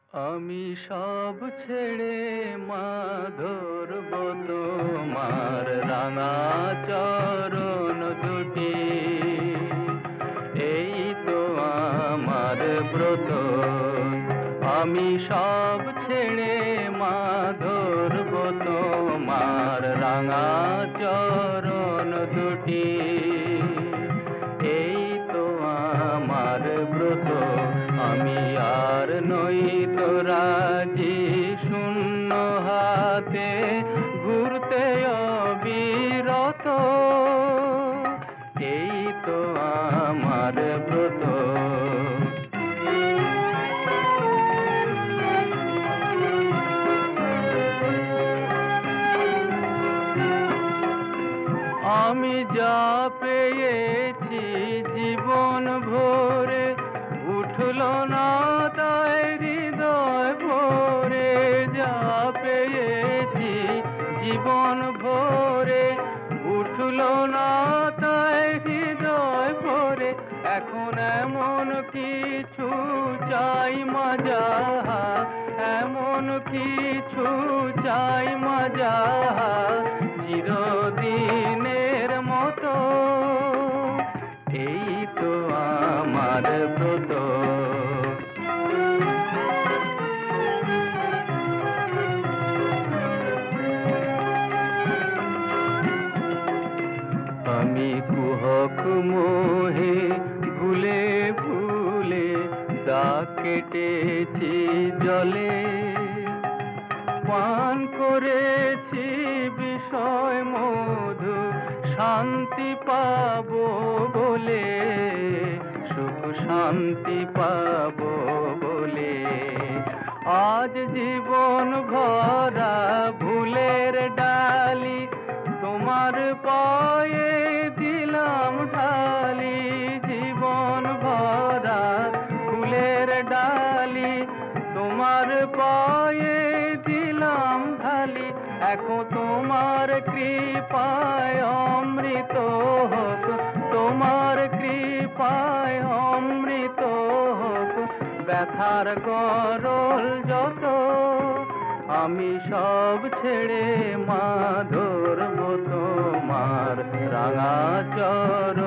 আমি সব ছেড়ে মা ধরব তোমার রাঙা চরণ দুটি। এই তো আমার ব্রত। আমি সব ছেড়ে মা ধরব তোমার রাঙা চরণ দুটি। এই তো আমার ব্রত। আমি আর নই তো রাজি শূন্য হাতে ঘুরতে অবিরত। এই তো আমার ব্রত। আমি যা পেয়েছি জীবন ভরে উঠল না তাই হৃদয় ভরে। যা পেয়েছি জীবন ভরে উঠল না তাই হৃদয় ভরে। এখন এমন কিছু চাই মা যাহা, এমন কিছু চাই মা যাহা চিরদিনের মতো। এই তো আমার ব্রত। আমি কুহক মোহে ভুলে ভুলে দাগ কেটেছি জলে। পান করেছি বিষয় মধু শান্তি পাবো বলে, সুখ শান্তি পাবো বলে। আজ জীবন ভরা ভুলের ডালি তোমার পায়ে দিলাম ঢালি। জীবন ভরা ফুলের ডালি তোমার পায়ে দিলাম ঢালি। এখন তোমার কৃপায় অমৃত হোক, তোমার কৃপায় অমৃত হোক ব্যথার গরল যত। আমি সব ছেড়ে মা ধরব তোমার রাঙা চরণ